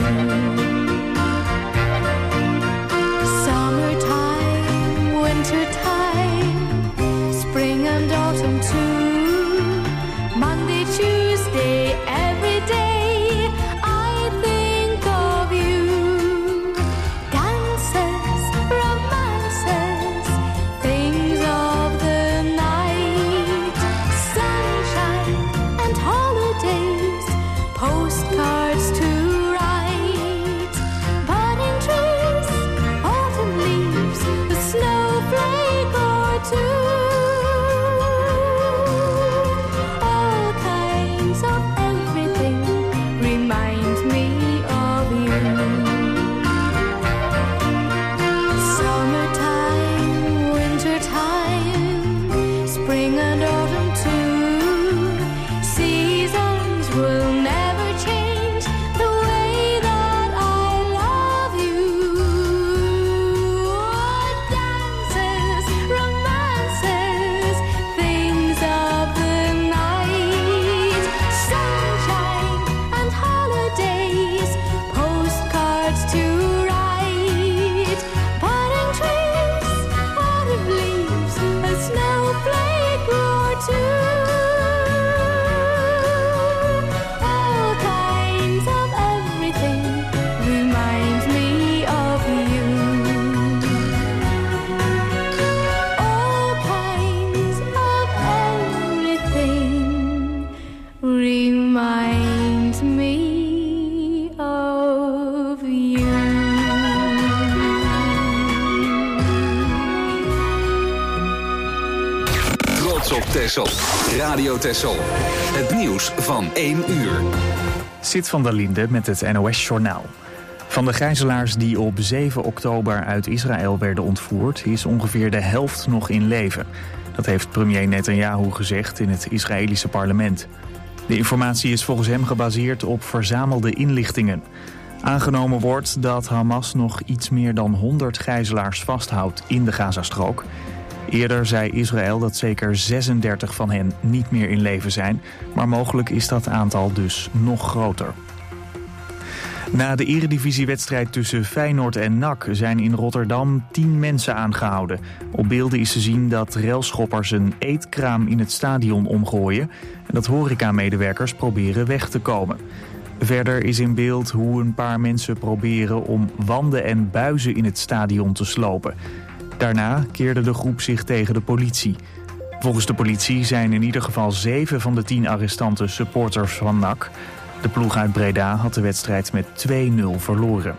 Summertime, wintertime, spring and autumn too. Monday, Tuesday, every day I think of you. Dances, romances, things of the night, sunshine and holidays, postcards to write, budding trees, autumn leaves, a snowflake or two. All kinds of everything remind me of you. Summertime, wintertime, spring and autumn too. Seasons will never change the way that I love you. Dances, romances, things of the night, sunshine and holidays, postcards to write, budding trees, autumn leaves, a snowflake or two. All kinds of everything remind me of you. All kinds of everything remind me of you. Trots op Texel. Radio Texel. Het nieuws van 1 uur. Sid van der Linde met het NOS-journaal. Van de gijzelaars die op 7 oktober uit Israël werden ontvoerd, is ongeveer de helft nog in leven. Dat heeft premier Netanyahu gezegd in het Israëlische parlement. De informatie is volgens hem gebaseerd op verzamelde inlichtingen. Aangenomen wordt dat Hamas nog iets meer dan 100 gijzelaars vasthoudt in de Gazastrook. Eerder zei Israël dat zeker 36 van hen niet meer in leven zijn, maar mogelijk is dat aantal dus nog groter. Na de eredivisiewedstrijd tussen Feyenoord en NAC zijn in Rotterdam 10 mensen aangehouden. Op beelden is te zien dat railschoppers een eetkraam in het stadion omgooien en dat horecamedewerkers proberen weg te komen. Verder is in beeld hoe een paar mensen proberen om wanden en buizen in het stadion te slopen. Daarna keerde de groep zich tegen de politie. Volgens de politie zijn in ieder geval 7 van de 10 arrestanten supporters van NAC. De ploeg uit Breda had de wedstrijd met 2-0 verloren.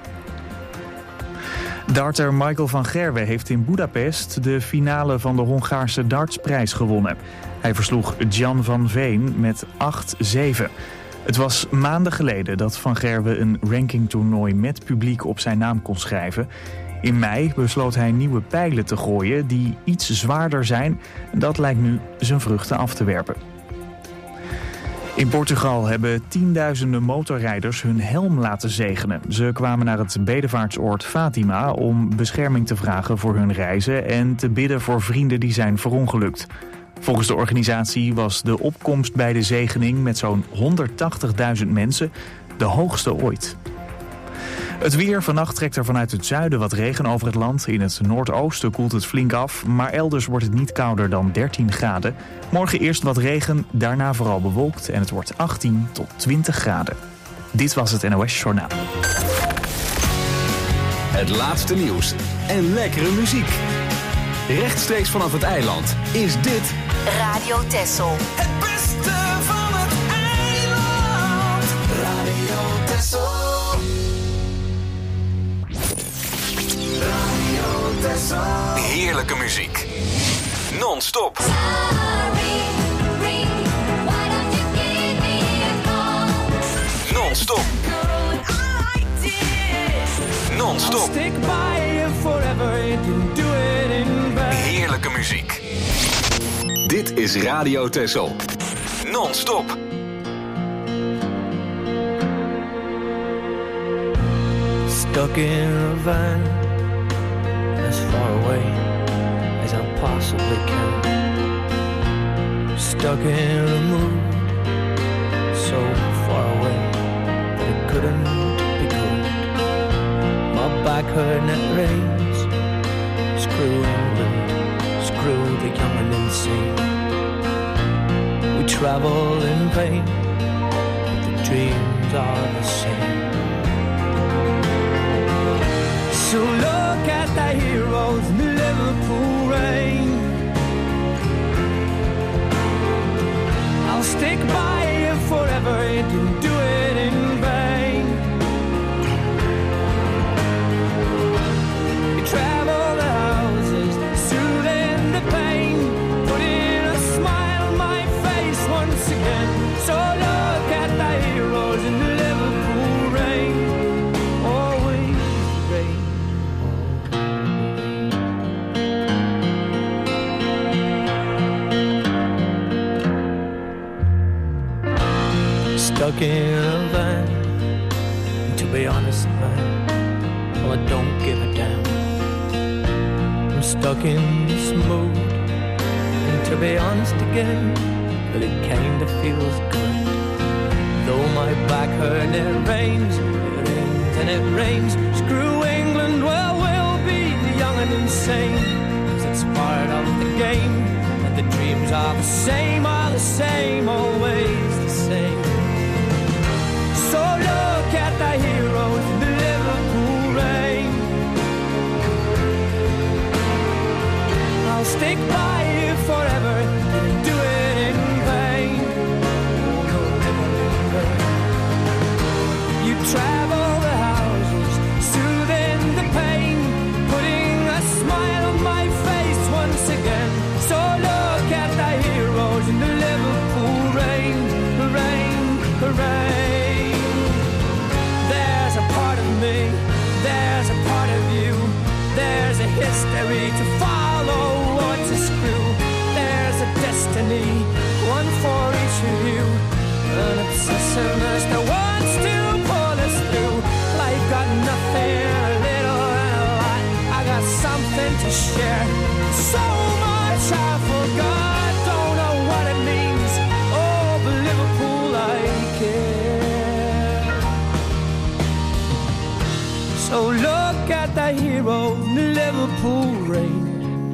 Darter Michael van Gerwen heeft in Budapest de finale van de Hongaarse dartsprijs gewonnen. Hij versloeg Jan van Veen met 8-7. Het was maanden geleden dat Van Gerwen een rankingtoernooi met publiek op zijn naam kon schrijven. In mei besloot hij nieuwe pijlen te gooien die iets zwaarder zijn. Dat lijkt nu zijn vruchten af te werpen. In Portugal hebben tienduizenden motorrijders hun helm laten zegenen. Ze kwamen naar het bedevaartsoord Fatima om bescherming te vragen voor hun reizen en te bidden voor vrienden die zijn verongelukt. Volgens de organisatie was de opkomst bij de zegening met zo'n 180.000 mensen de hoogste ooit. Het weer. Vannacht trekt er vanuit het zuiden wat regen over het land. In het noordoosten koelt het flink af, maar elders wordt het niet kouder dan 13 graden. Morgen eerst wat regen, daarna vooral bewolkt en het wordt 18 tot 20 graden. Dit was het NOS Journaal. Het laatste nieuws en lekkere muziek. Rechtstreeks vanaf het eiland is dit Radio Texel. Het beste van het eiland. Radio Texel. Radio Texel. heerlijke muziek. Non-stop. Non-stop. Non-stop. Heerlijke muziek. Dit is Radio Texel. Non-stop. Stuck in a van as far away as I possibly can. Stuck in a mood so far away that it couldn't be good. my back hurt and it rains. Screw England, screw the young and insane. We travel in vain, but the dreams are the same. So look at the heroes in the Liverpool rain. I'll stick by you forever, you didn't do it in vain. You travel the houses, soothing the pain, putting a smile on my face once again. So look at the heroes in the Liverpool rain. Always rain. Stuck in a van, to be honest, man, well, I don't give a damn. I'm stuck in this mood, and to be honest again, well, it kinda feels good. Though my back hurt and it rains and it rains. Screw England, well, we'll be young and insane, 'cause it's part of the game, and the dreams are the same, always the same. So look at the heroes in the Liverpool rain. I'll stick by you forever, didn't do it in vain. Oh, no, never in vain. You travel the houses, soothing the pain, putting a smile on my face once again. So look at the heroes in the Liverpool rain, rain, rain. There's a part of me, there's a part of you, there's a history to follow or to screw. There's a destiny, one for each of you, an obsessiveness that wants to pull us through. Life got nothing, a little and a lot. I got something to share, so much I forgot, don't know what it means. Oh, but Liverpool, I care. So look at the hero in the Liverpool rain.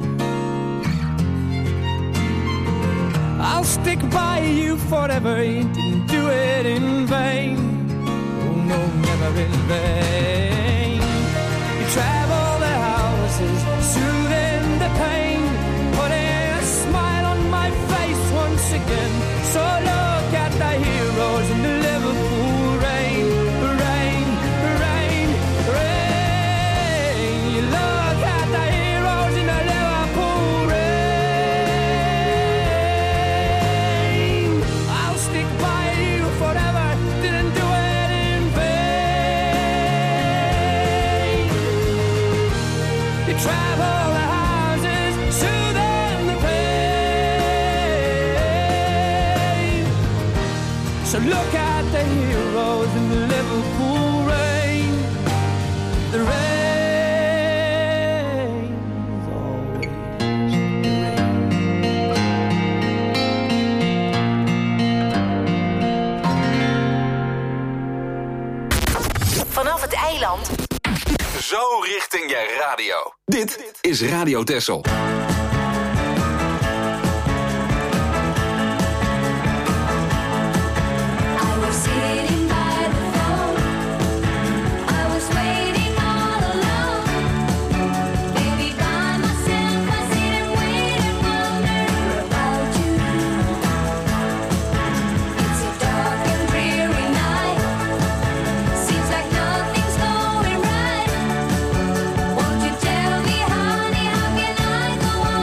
I'll stick by you forever, you didn't do it in vain. Oh no, never in vain. You travel the houses, soothing the pain, putting a smile on my face once again. So look at the heroes in the Liverpool rain, rain, rain, rain. You look at the heroes in the Liverpool rain. I'll stick by you forever, didn't do it in vain. You travel the houses, soothing the pain. So look at the heroes in the Liverpool rain. The rain is always the rain. Vanaf het eiland. Zo richting je radio. Dit is Radio Texel. I was sitting by the phone. I was waiting all alone. Baby, by myself, I sit and wait and wonder about you. It's a dark and dreary night. Seems like nothing's going right. Won't you tell me, honey, how can I go on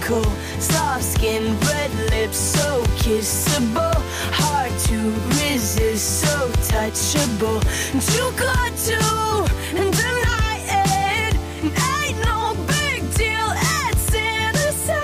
magical. Soft skin, red lips, so kissable. Hard to resist, so touchable. Too good to deny it. Ain't no big deal, it's innocent.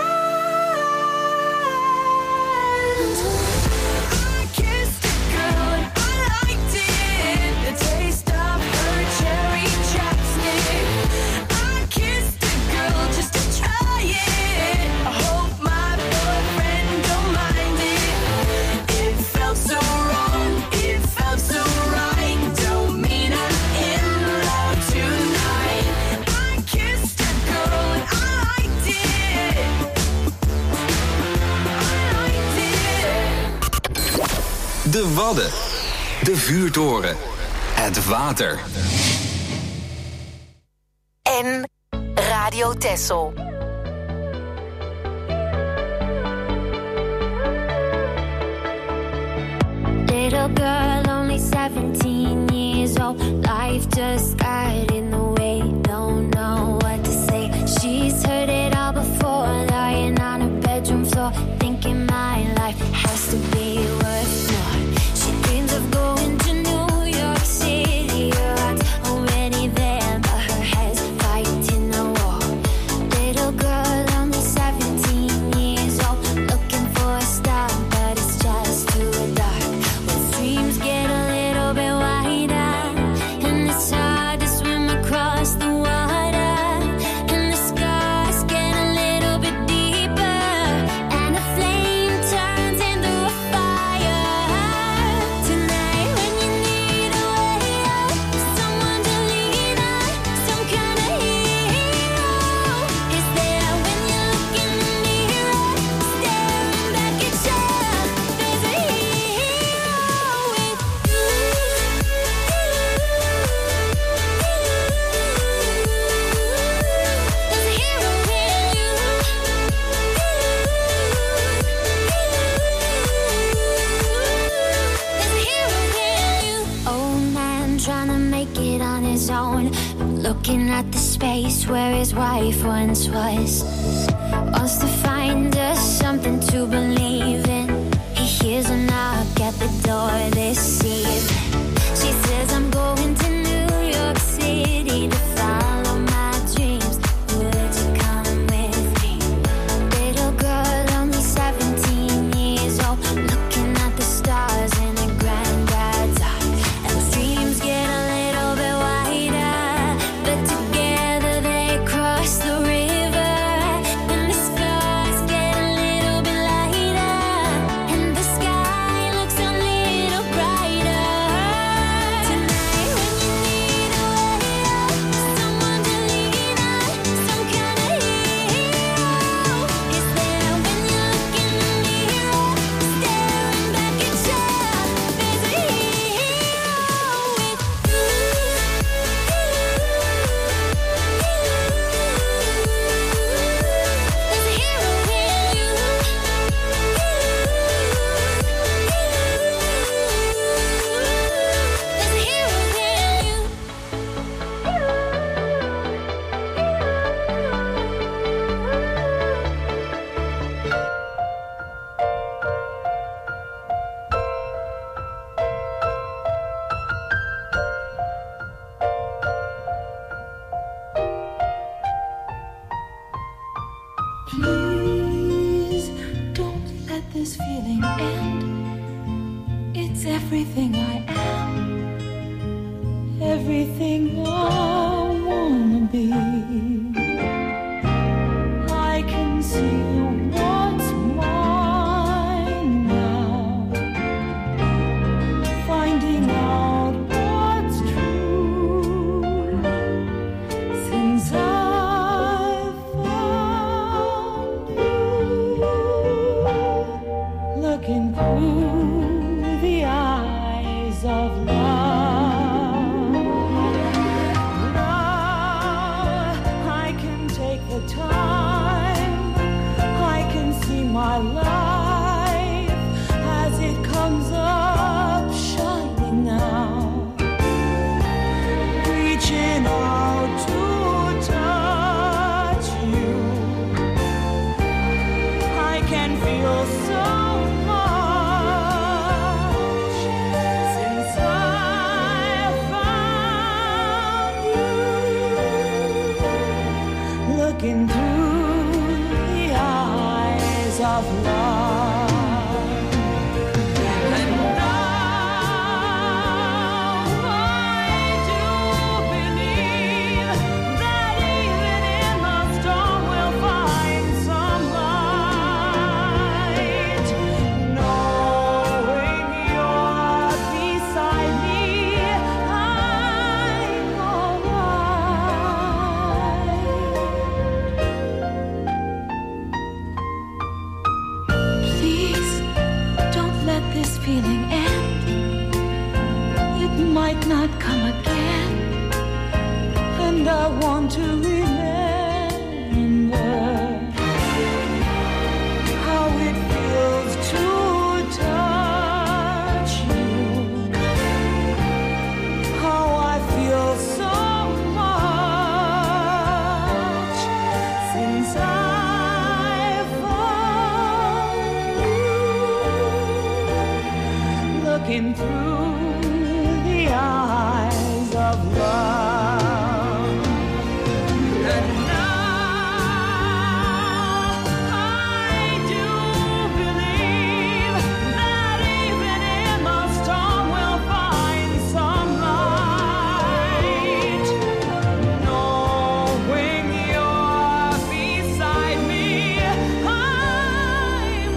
I kissed a girl and I liked it. The taste of her cherry chapstick. I kissed a girl just to try it. I hope my boyfriend don't mind it. It felt so wrong, it felt so right. Don't mean I'm in love tonight. I kissed a girl and I liked it. I liked it. De Wadden. De vuurtoren. Het water. En Radio Texel. Little girl, only 17 years old. Life just got in the way. Don't know what to say. She's heard it all before. Lying on her bedroom floor, thinking my life has to be worth more. She dreams of going to New York City. Her heart's already there, but her head's fighting the war. Little girl, only 17 years old, looking for a star, but it's just too dark. When streams get a little bit wider, and it's hard to swim across the water, and the scars get a little bit deeper, and the flame turns into a fire. Tonight when you need a way out, someone to lean on, some kind of hero is there when you look in the mirror, staring back at you. There's a hero with you. There's a hero in you. There's a hero in you. Old man trying to make it on his own, looking at the space where his wife once was. Wants to find us something to believe in. He hears a knock at the door this evening. She says, I'm going to New York City to follow my dreams. Would you come with me? Little girl, only 17 years old, looking at the stars in her granddad's eye. And the dreams get a little bit wider, but together they cross the river. And the stars get a little bit lighter, and the sky looks a little brighter. Tonight when you need a way out, someone to lean on, some kind of hero is there when you look in the mirror, staring back at you. There's a hero with you. There's a hero in you. There's a hero in you. Please don't let this feeling end. It's everything I am, everything I wanna be. I can see what's mine now, finding out what's true. Since I've found you, looking through the eyes of love. Love not come again, and I want to remember how it feels to touch you, how I feel so much since I found you, looking through the eyes of love. And now I do believe that even in the storm we'll find some light. Knowing you're beside me, I'm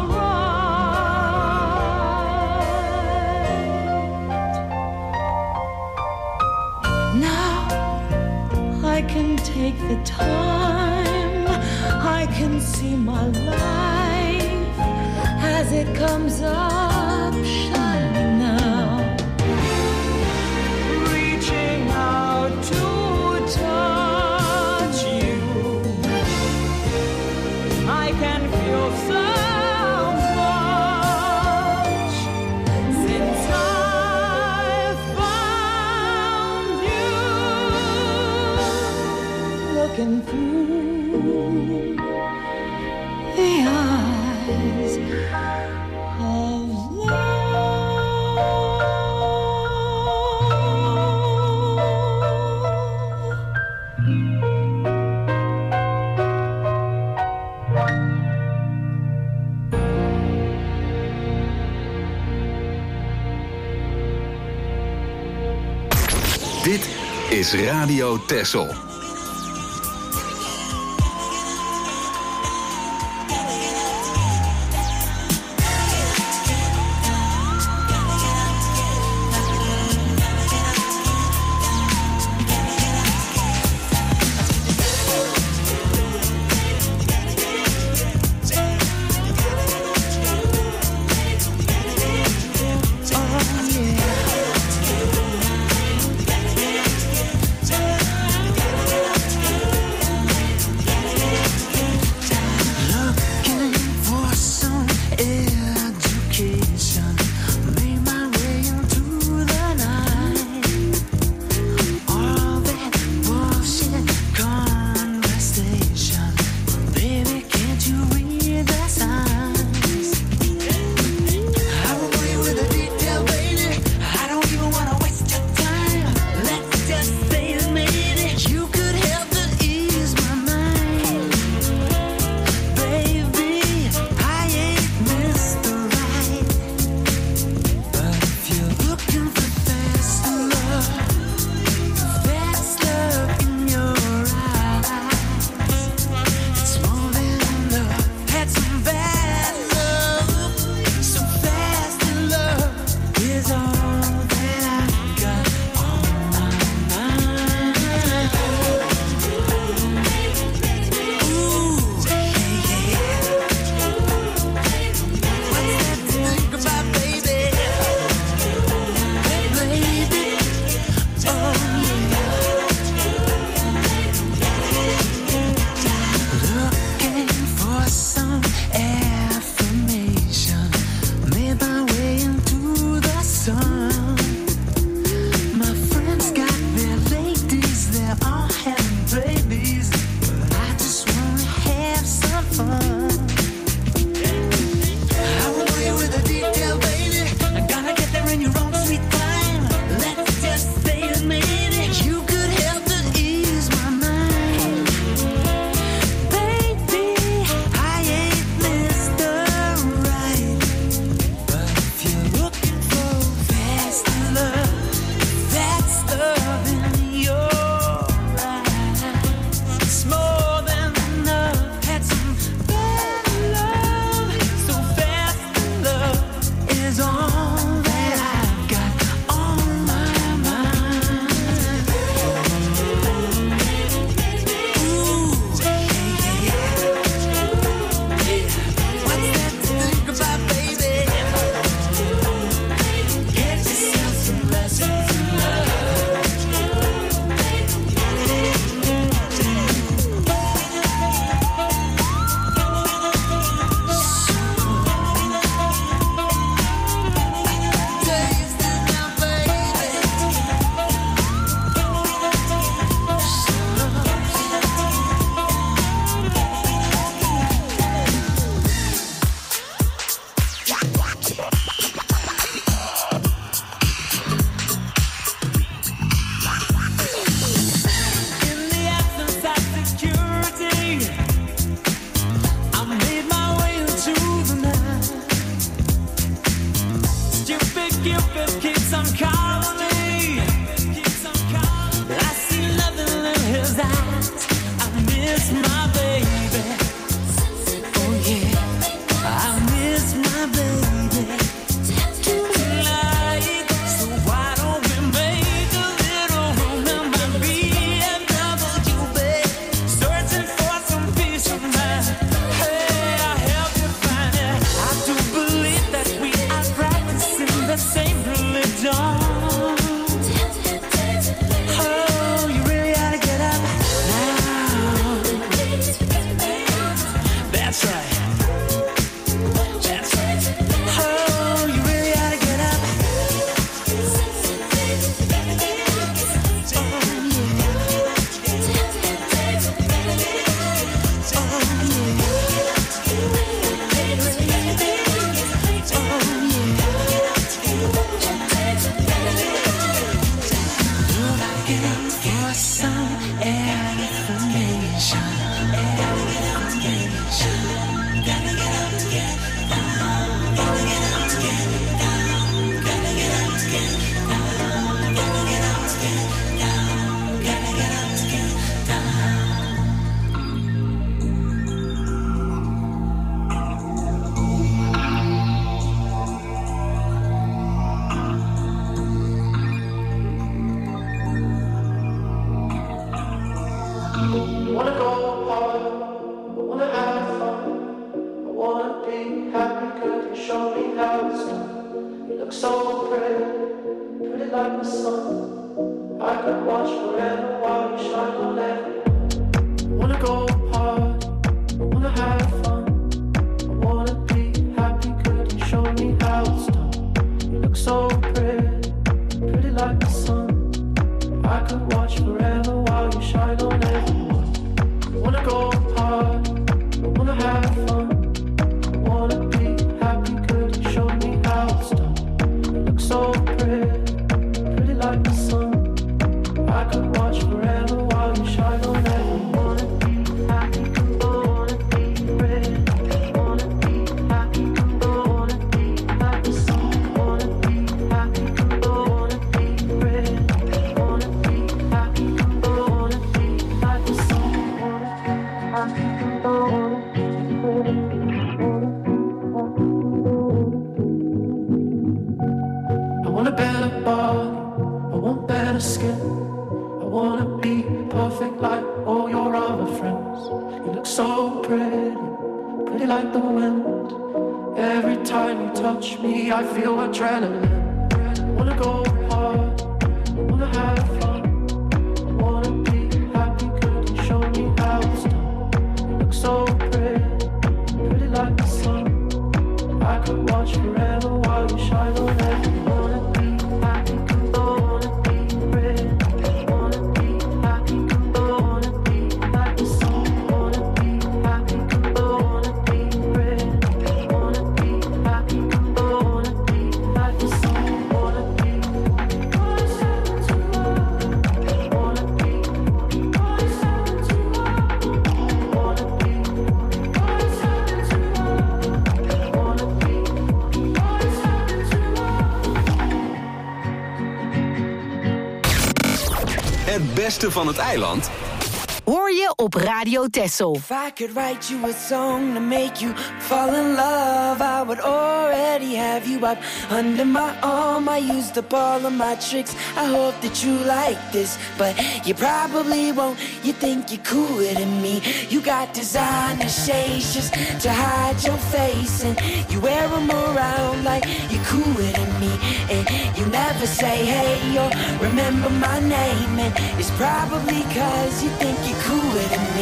alright. Now I can take the time, I can see my life as it comes up shining now, reaching out to touch you. I can feel so much since I found you, looking through the eyes of love. Dit is Radio Texel. I wanna go hard, I wanna have fun, I wanna be happy, could you show me how it's done? You look so pretty, pretty like the sun. I could watch forever while you shine on everyone. I wanna go hard, I wanna have fun, I wanna be happy, could you show me how it's done? You look so pretty, pretty like the sun. I could watch forever while you shine on everyone. I wanna go hard, I wanna have fun, I wanna be happy, could you show me how it's done? You look so pretty, pretty like the sun. I could watch forever while you shine on everyone. Wanna be happy, wanna be ready, wanna be happy, wanna be like the sun. Wanna be happy, wanna be ready, wanna be happy, wanna be like the sun. Wanna be happy, wanna be ready, I want a better body, I want better skin. I wanna be perfect like all your other friends. You look so pretty, pretty like the wind. Every time you touch me, I feel adrenaline. I wanna go hard, I wanna have fun, I wanna be happy, could you show me how it's done? You look so pretty, pretty like the sun. I could watch forever while you shine on everyone. Wanna be happy, wanna be ready, wanna be happy, wanna be like the sun. Wanna be happy, wanna be ready, wanna be happy, wanna be like the sun. Wanna be, wanna be, Het beste van het eiland Hoor je op Radio Texel. If I could write you a song to make you fall in love, I would already have you up under my arm. I used up all of my tricks, I hope that you like this, but you probably won't. You think you're cooler than me. You got designer shades just to hide your face, and you wear them around like you're cooler than me. And you never say hey or remember my name, and it's probably cause you think you're cooler than me.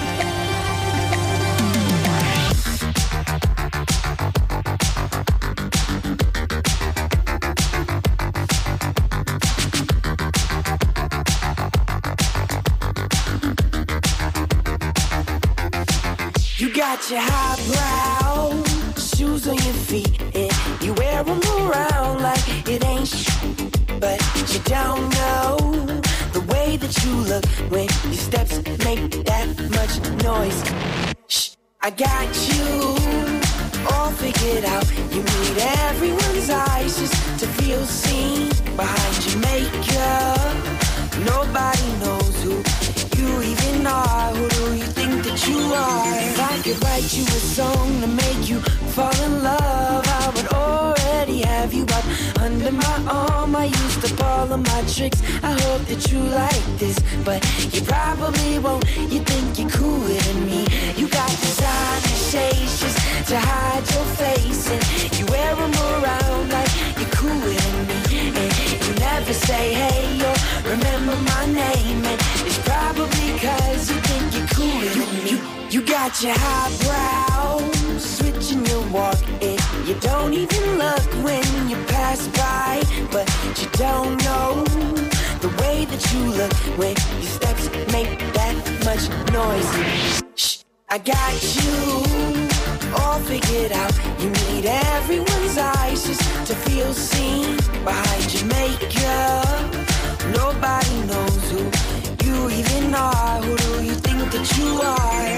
You got your highbrow shoes on your feet, and you wear them around like it ain't but you don't know the way that you look when your steps make that much noise. Shh, I got you all figured out. You need everyone's eyes just to feel seen behind your makeup. Nobody knows who you even are. Who do you think that you are? If I could write you a song to make you fall in love, I would already have you up under my arm. I used up all of my tricks, I hope that you like this, but you probably won't. You think you're cooler than me. You got designer shades just to hide your face, and you wear them around like you're cooler than me. And you never say hey or remember my name, and it's probably cause you think you're cooler than me. You got your highbrow switching your walk, and you don't even look when you pass by, but you don't know the way that you look when your steps make that much noise. Shh, I got you all figured out. You need everyone's eyes just to feel seen behind your makeup. Nobody knows who you even are. Who do you think that you are?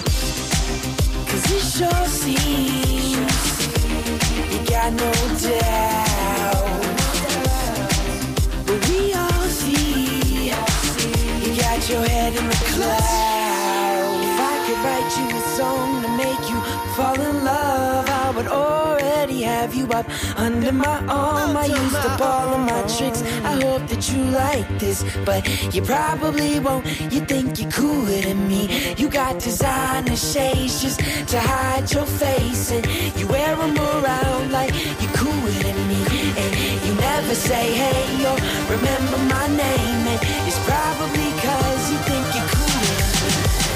Cause it sure seems you got no doubt, but we all see you got your head in the clouds. If I could write you a song to make you fall in love, I would would already have you up under my arm. I used up all of my tricks. I hope that you like this, but you probably won't. You think you're cooler than me. You got designer shades just to hide your face, and you wear them around like you're cooler than me. And you never say hey or remember my name, and it's probably 'cause you think you're cooler than me.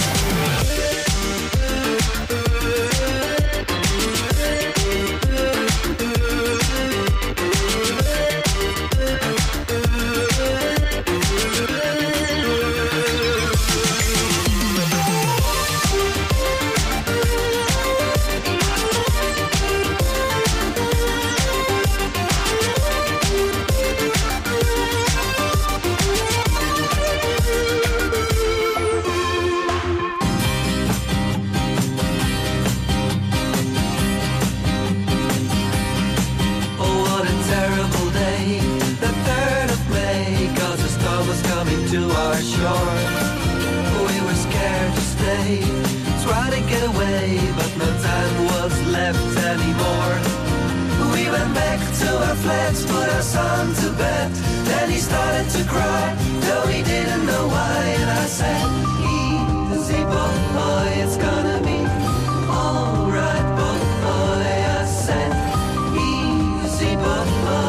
To our shore, we were scared to stay, try to get away, but no time was left anymore. We went back to our flats, put our son to bed. Then he started to cry, though he didn't know why. And I said, easy boy, it's gonna be alright, boy. I said, easy boy.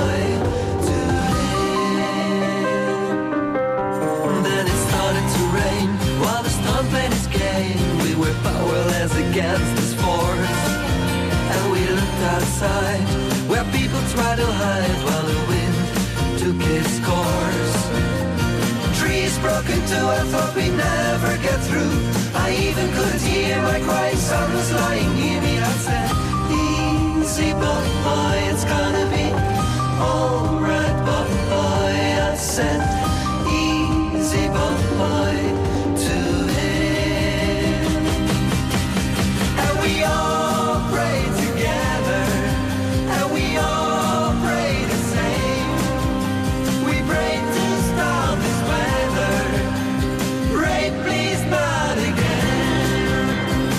We were powerless against this force, and we looked outside where people tried to hide while the wind took its course. Trees broke into, I thought we'd never get through. I even couldn't hear my crying son was lying near me. I said, easy boy, it's gonna be alright boy. I said, easy boy. We all pray together, and we all pray the same. We pray to stop this weather. Pray please not again.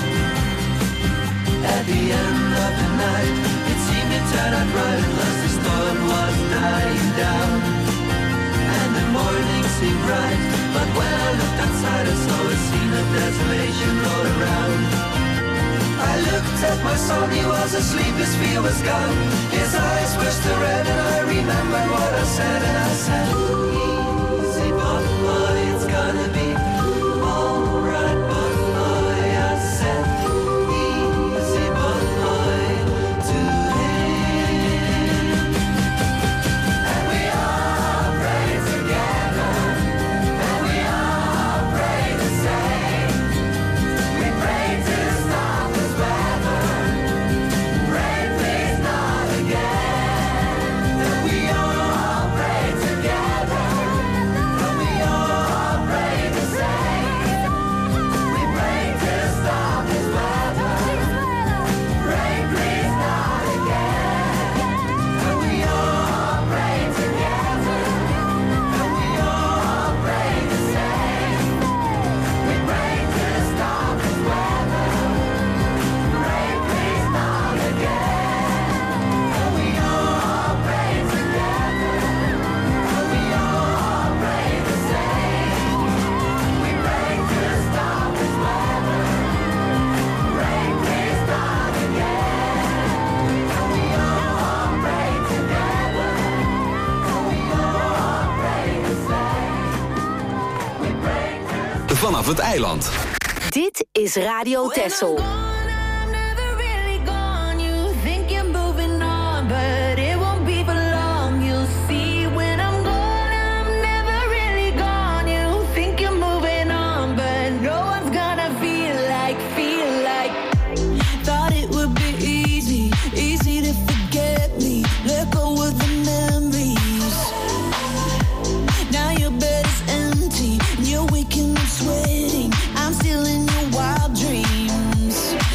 At the end of the night, it seemed to turn out right unless the storm was dying down. And the morning seemed bright, but when I looked outside I saw a scene of desolation all around. I looked at my son, he was asleep, his fear was gone. His eyes were still red and I remembered what I said. And I said, easy boy, it's gonna be alright boy. I said, easy boy, to him. And we all pray together, and we all pray the same. We pray to stop this weather. Pray please not again. And we all pray together, and we all pray the same. We pray to stop this weather. Pray please not again. And we all pray together, and we all pray the same. We pray to stop this weather. Pray please not again. And we all pray together, and we all pray the same. We pray to stop this weather. Pray please not again. And we all pray together, and we all pray the same. We pray to Vanaf het eiland. Dit is Radio Texel. I'm never really gone. You think you're moving on, but it won't be for long. You'll see when I'm gone, I'm never really gone. You think you're moving on, but no one's gonna feel like. Thought it would be easy to forget me. Let go of the memories. Now your bed is empty, and you're waking up sweating. I'm still in your wild dreams.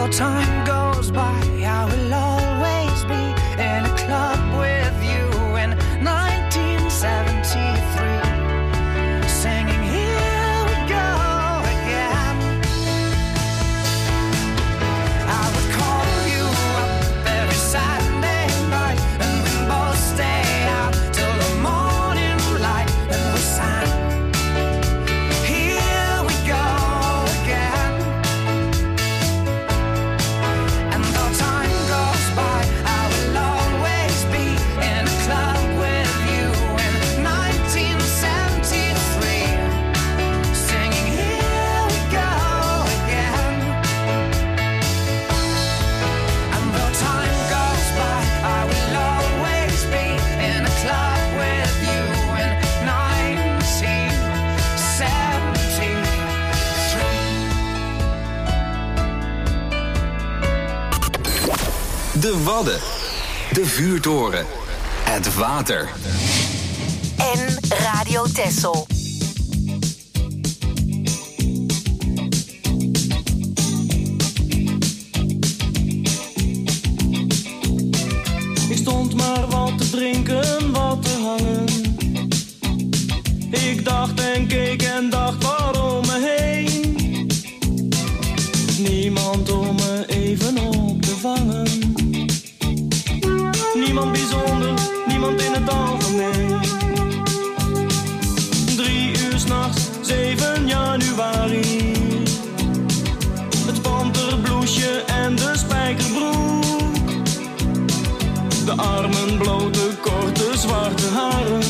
though time goes by, I will always be in a club with you in 1973, singing Here We Go Again. I would call you up every Saturday night, and we both stay out till the morning light, and we sang Here We Go Again. And though time goes by, I will always be in a club with you in 1973, singing Here We Go Again. And though time goes by, I will always be in a club with you in 1973. De Wadden. De Vuurtoren. Het water. En Radio Texel. Ik stond maar wat te drinken, wat te hangen. Ik dacht en keek en dacht waarom me heen. Niemand om me even op te vangen. Niemand bijzonder, niemand in het algemeen. 3 uur 's nachts, 7 januari. Het panterbloesje en de spijkerbroek. De armen blote, korte, zwarte haren.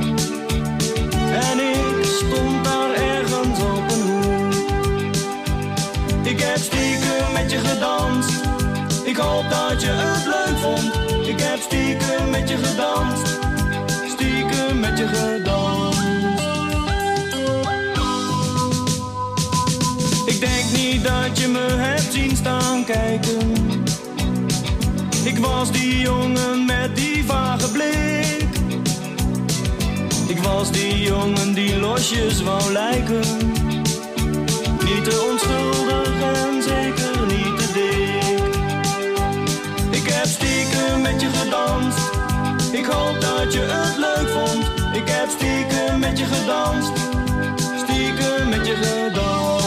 En ik stond daar ergens op een hoek. Ik heb stiekem met je gedanst. Ik hoop dat je het leuk vond. Ik heb stiekem met je gedanst. Stiekem met je gedanst. Ik denk niet dat je me hebt zien staan kijken. Ik was die jongen met die vage blik. Ik was die jongen die losjes wou lijken. Niet te onschuldig en zeker niet te dik. Ik heb stiekem met je gedanst. Ik hoop dat je het leuk vond. Ik heb stiekem met je gedanst. Stiekem met je gedanst.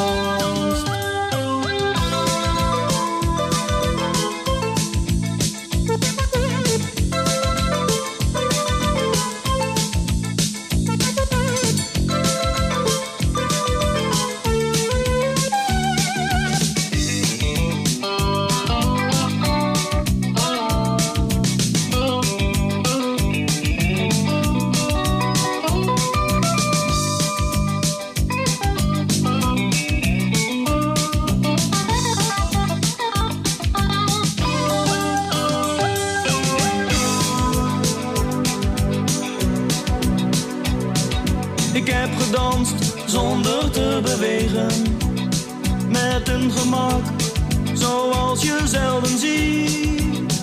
Ik heb gedanst zonder te bewegen, met een gemak zoals je zelden ziet.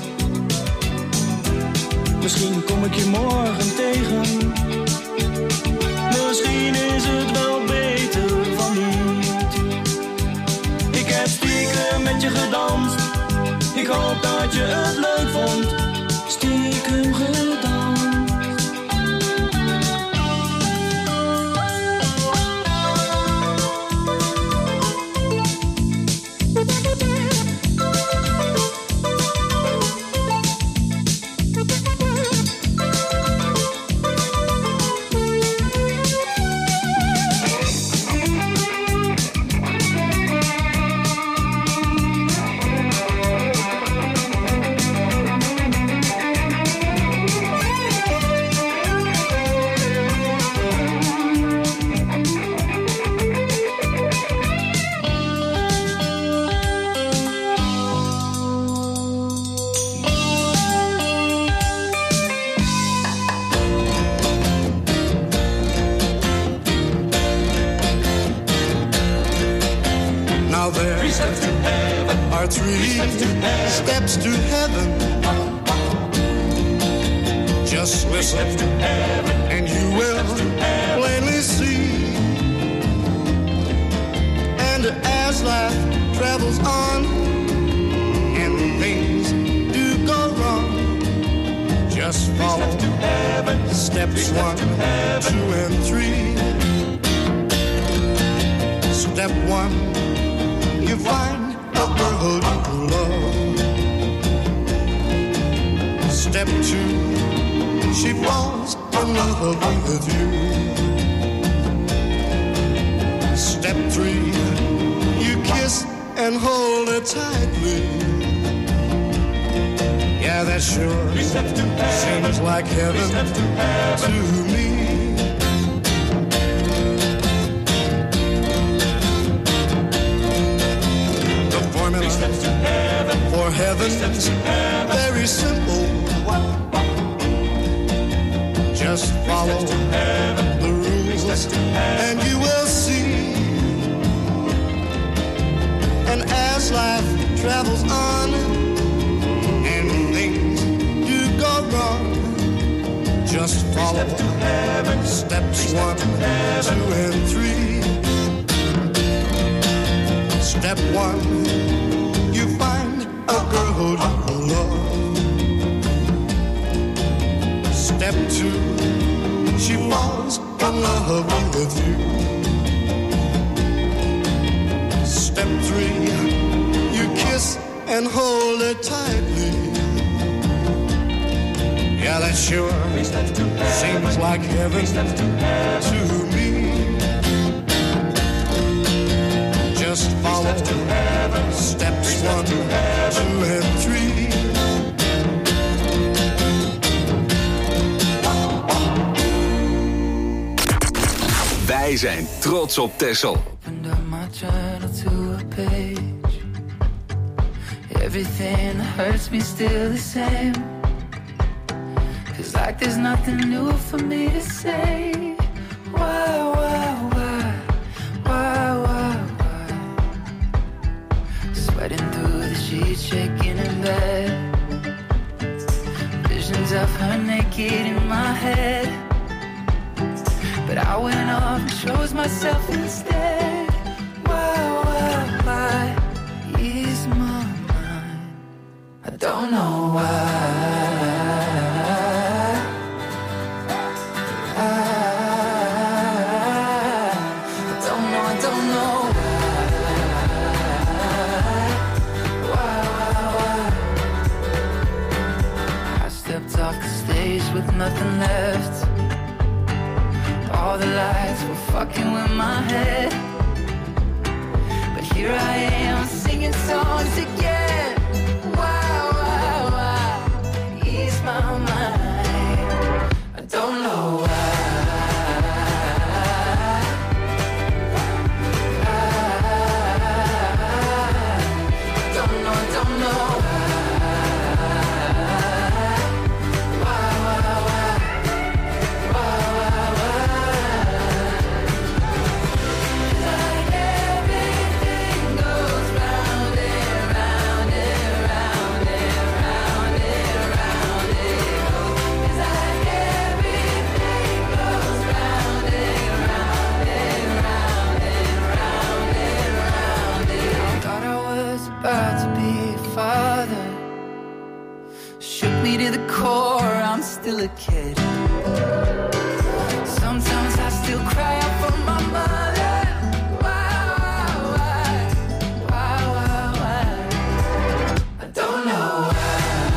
Misschien kom ik je morgen tegen, misschien is het wel beter van niet. Ik heb stiekem met je gedanst, ik hoop dat je het leuk vond. Stiekem gedanst. Now there are 3 steps to heaven. Just listen and you will plainly see. And as life travels on, Just follow steps 1, 2, and 3. Step 1, you find a girl you love. Step 2, she falls in love with you. Step 3, you kiss and hold her tightly. Yeah, that sure seems like heaven to me. The formula for heaven's very simple. Just follow the rules and you will see. And as life travels on and things do go wrong, just follow steps 1, 2, and 3. Step 1, you find a girl you love. Step 2, she falls in love with you. Step 3, you kiss and hold her tightly. Yeah, that sure seems like heaven to me. Just follow steps 1, 2, and 3. Wij zijn trots op Texel. Opened up my journal to a page. Everything that hurts me still the same. Feels like there's nothing new for me to say. Why? Sweating through the sheets, shaking in bed. Visions of her naked in my head. But I went off and chose myself instead. Why ease my mind? I don't know why. I don't know why. I stepped off the stage with nothing left. All the lights were fucking with my head. But here I am singing songs again. Why ease my mind? I don't know why. I don't know about to be a father. Shook me to the core, I'm still a kid. Sometimes I still cry out for my mother. Why? I don't know why.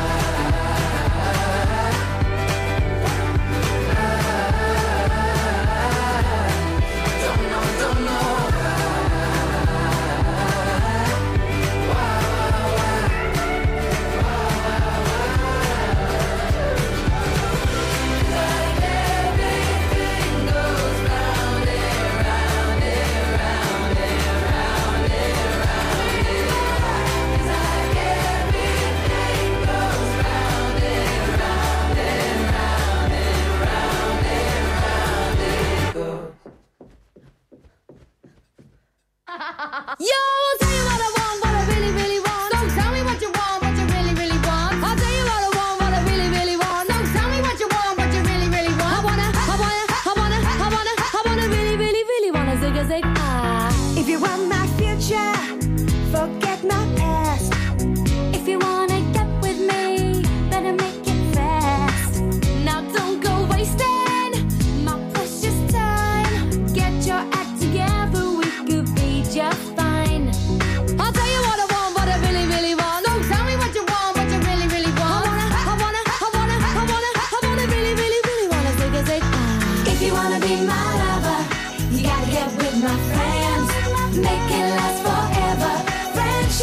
Don't know. Like everything goes round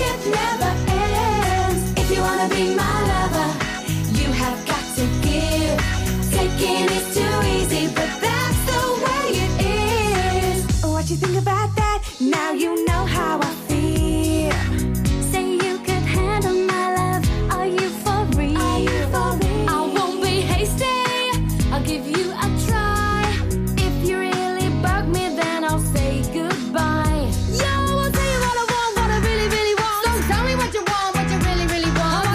friendship never ends. If you wanna be my lover, you have got to give. Taking is too easy, but that's the way it is. What you think about that? Now you know how I feel. Say you could handle my love. Are you for real? Are you for real? I won't be hasty. I'll give you a try. If you really bug me, then I'll say goodbye. Yo, I'll tell you what I want, what I really, really want. So tell me what you want, what you really, really want. I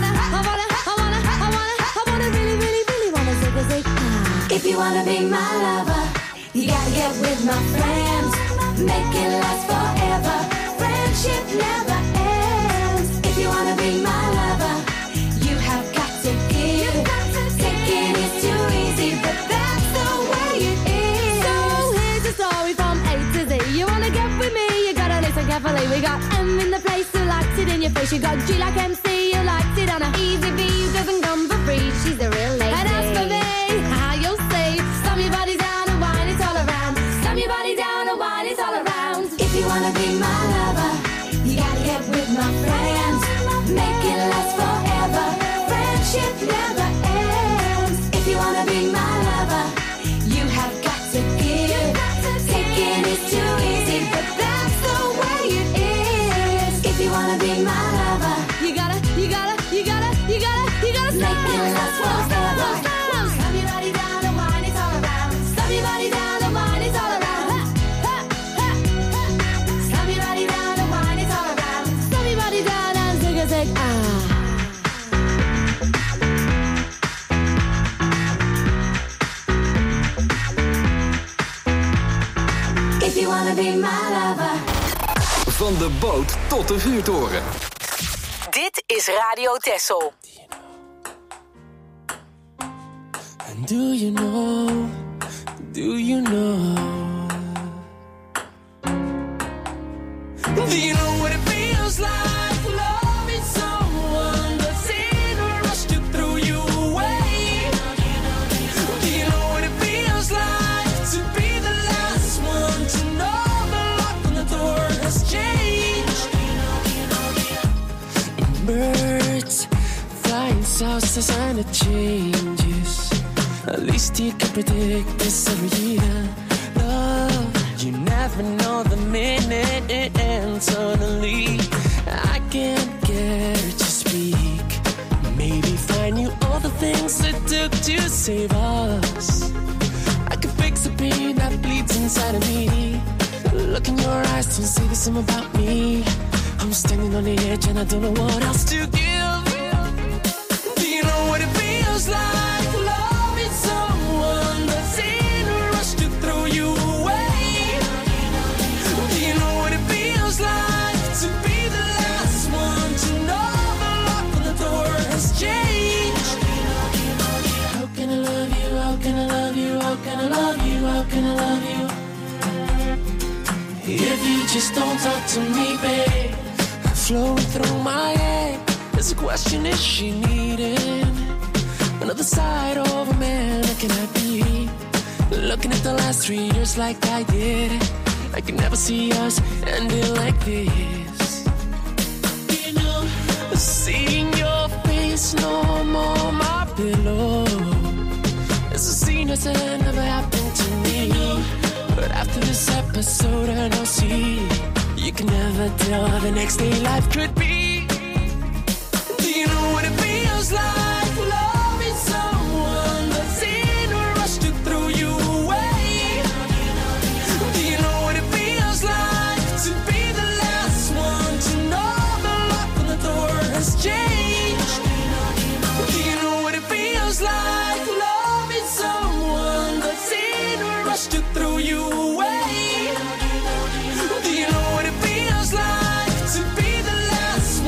wanna really, really, really wanna say. If you wanna be my lover, you gotta get with my friends. Make it last forever. Friendship never ends. If you wanna be my lover, you have got to give. Taking is too easy, but that's the way it is. So here's the story from A to Z. You wanna get with me, you gotta listen carefully. We got M in the place who likes it in your face. You got G like MC, who likes it on a easy V, who doesn't come for free. She's a real lady. And as for me, how you'll say, slam your body down and wine it all around. Slam your body down and wine it all around. If you wanna be my lover, you gotta get with my friends. Make it last forever. Friendship never ends. If you wanna be my lover, you have got to give. Taking is too easy, but that's the way it is. If you wanna be my lover, you gotta make it last forever. Slam your body down and wine it all around. Slam your body down and wine it all around. Slam your body down and wine it all around. Slam your body down and zig a zig ah. If you wanna be my lover. Van de boot tot de vuurtoren. Dit is Radio Texel. And do you know, do you know? Do you know what it feels like? Loving someone that's in a rush to throw you away. Do you know what it feels like to be the last one to know the lock on the door has changed? Birds flying south as and it changes. At least you can predict this every year. Love, you never know the minute it ends. Suddenly, I can't get her to speak. Maybe find you all the things it took to save us. I could fix the pain that bleeds inside of me. Look in your eyes, don't say the same about me. I'm standing on the edge and I don't know what else to give. Do you know what it feels like? Loving someone that's in a rush to throw you away. Do you know what it feels like to be the last one to know the lock on the door has changed? How can I love you? How can I love you? How can I love you? How can I love you? If you just don't talk to me, babe. Flowing through my head is a question, is she needing another side of a man? Can I be looking at the last 3 years like I did? I can never see us ending like this. You know, seeing your face no more my pillow. It's a scene that never happened to me. But after this episode and I'll see, you can never tell how the next day life could be. Do you know what it feels like? Loving someone that's in a rush to throw you away. Do you know what it feels like to be the last one to know the lock on the door has changed? Do you know what it feels like? Loving someone that's in a rush to throw you away. Do you know what it feels like to be the last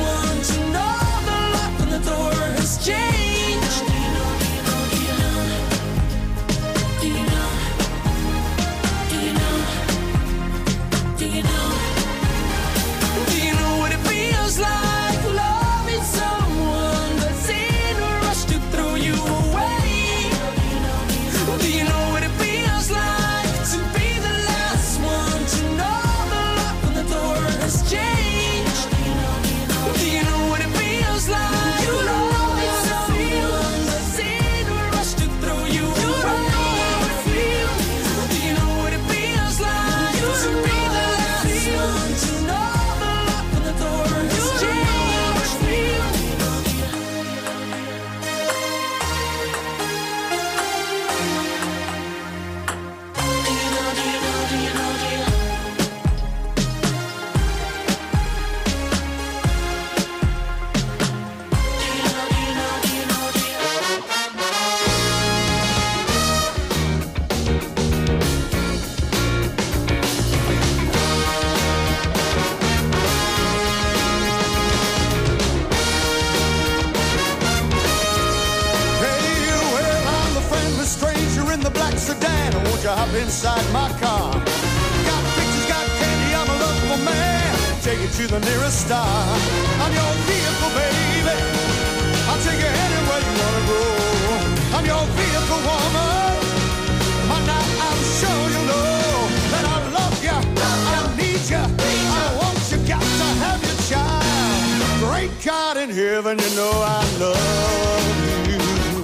Won't you hop inside my car? Got pictures, got candy, I'm a lovable man. Take you to the nearest star. I'm your vehicle, baby. I'll take you anywhere you wanna go. I'm your vehicle, woman. And now I'm sure you know that I love you, I need you, I want you, got to have your child. Great God in heaven, you know I love you.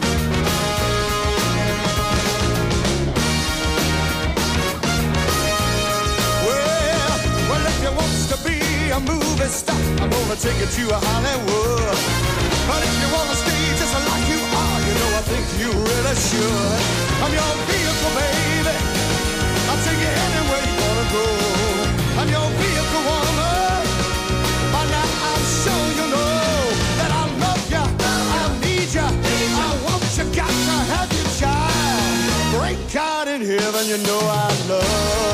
Well, if you wants to be a movie star, I'm gonna take you to a Hollywood. But if you wanna stay just like you are, you know I think you really should. I'm your vehicle, baby. I'll take you anywhere you wanna go. I'm your vehicle, woman. And now I'm sure you know that I love you, I need you, I want you, got to have your child. Great God in heaven, you know I love